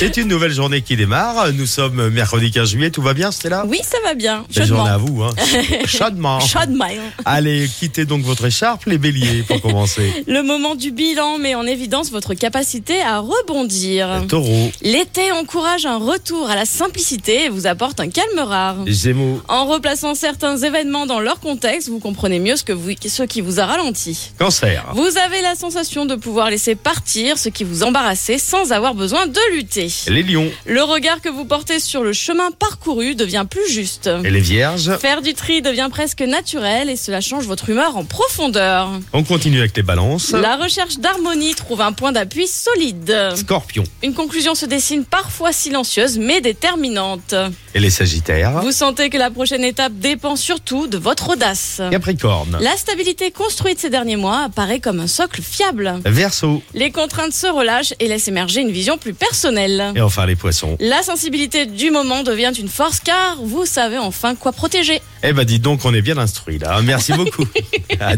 C'est une nouvelle journée qui démarre. Nous sommes mercredi 15 juillet. Tout va bien, Stella? Oui, ça va bien. Belle Chaudement. journée à vous, hein. Chaudement. Chaudement. Allez, quittez donc votre écharpe, les béliers, pour commencer. Le moment du bilan met en évidence votre capacité à rebondir. Taureau, L'été encourage un retour à la simplicité et vous apporte un calme rare. Gémeaux, En replaçant certains événements dans leur contexte, vous comprenez mieux ce qui vous a ralenti. Cancer, Vous avez la sensation de pouvoir laisser partir ce qui vous embarrassait sans avoir besoin de lutter. les lions Le regard que vous portez sur le chemin parcouru devient plus juste. et les vierges. Faire du tri devient presque naturel et cela change votre humeur en profondeur. On continue avec les balances. La recherche d'harmonie trouve un point d'appui solide. Scorpion Une conclusion se dessine parfois silencieuse mais déterminante. et les sagittaires. Vous sentez que la prochaine étape dépend surtout de votre audace. Capricorne, La stabilité construite ces derniers mois apparaît comme un socle fiable. Verseau Les contraintes se relâchent et laissent émerger une vision plus personnelle. et enfin les poissons. La sensibilité du moment devient une force car vous savez enfin quoi protéger. Eh ben dis donc, on est bien instruits là. Merci beaucoup.